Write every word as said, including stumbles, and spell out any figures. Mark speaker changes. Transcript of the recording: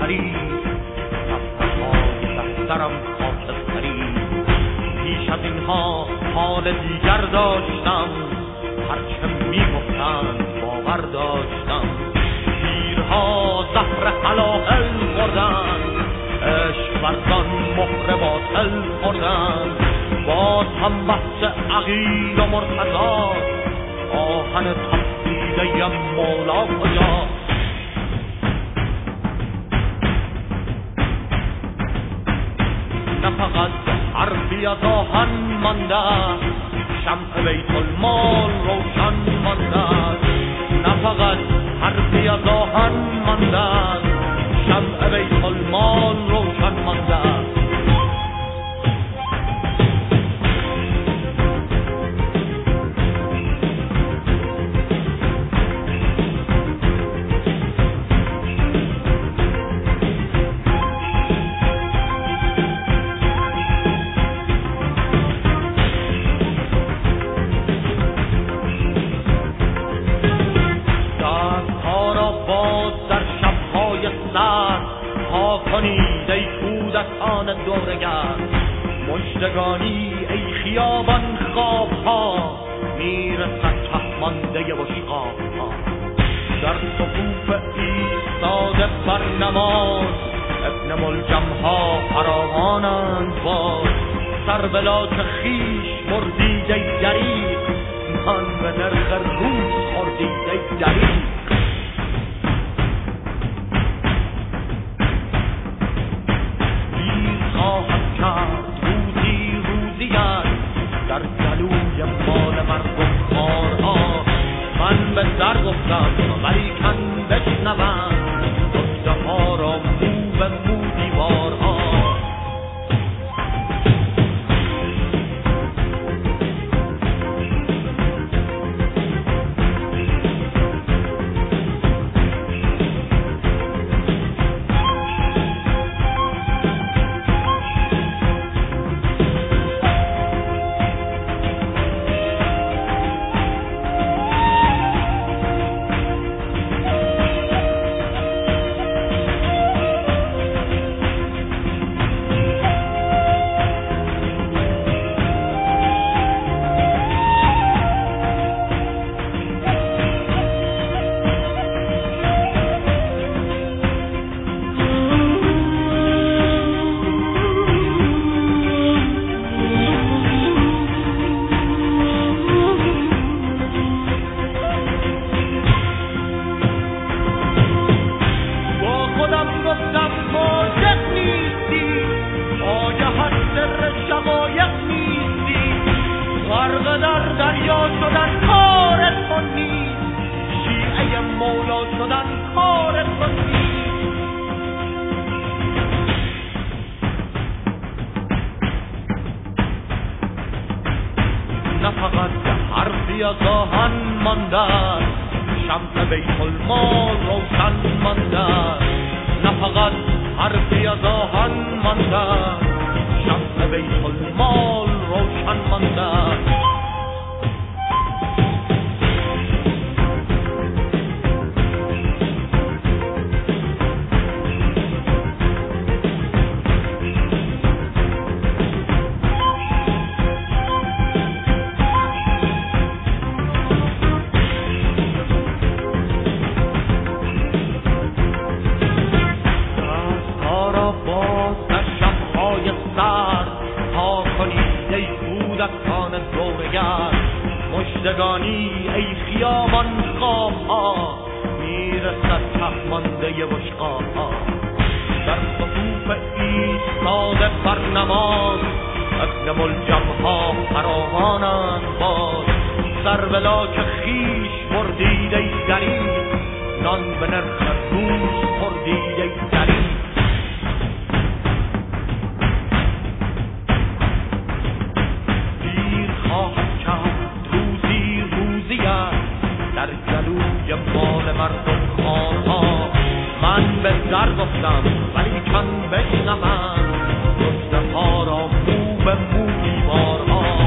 Speaker 1: خرید، صفحه‌های دفترم خاکستری. پیش از اینها حال دیگر داشتم، هرچه میگفتند باور داشتم. پیرها زهر حلاحل خوردند، عشق ورزان مهر باطل خوردند. باز هم بحث عقیل و مرتضی، آهن تفسیده مولا کجاست؟ نه فقط حرفی از آهن مانده، شمع بیت المال روشن مانده. نه فقط حرفی از آهن مانده، شمع بیت المال روشن مانده. کنید ای کودکان دورگر، مژدگانی ای خیابان خواب ها، میرسد چهمانده بشقاب ها. در صفوف ایستاده بر نماز، ابن ملجم ها فراوانند باز. سر بلا که خیش مردید ای دریغ، من به نرخ روز خوردید ای دریغ. روزی روزیان در گلوی مال مردم خارها، من به در گفتم ولیکن بشنوند، گفته ها را مو به مو دیوارها. نه فقط حرفی از آهن مانده، شمع بیت المال روشن مانده. نه فقط حرفی از آهن مانده، شمع بیت المال روشن مانده. مژدگانی ای خیابان خواب ها، میرسد چهمانده بشقاب ها. در صفوف ایستاده بر نماز، ابن ملجم ها فراوانند باز. سر بلا که خیش مردید ای دریغ، نان به نرخ روز خوردید ای دریغ. در گلوی مال مردم خارها، من به در گفتم ولیکن بشنوند، گفته ها را مو به مو دیوارها.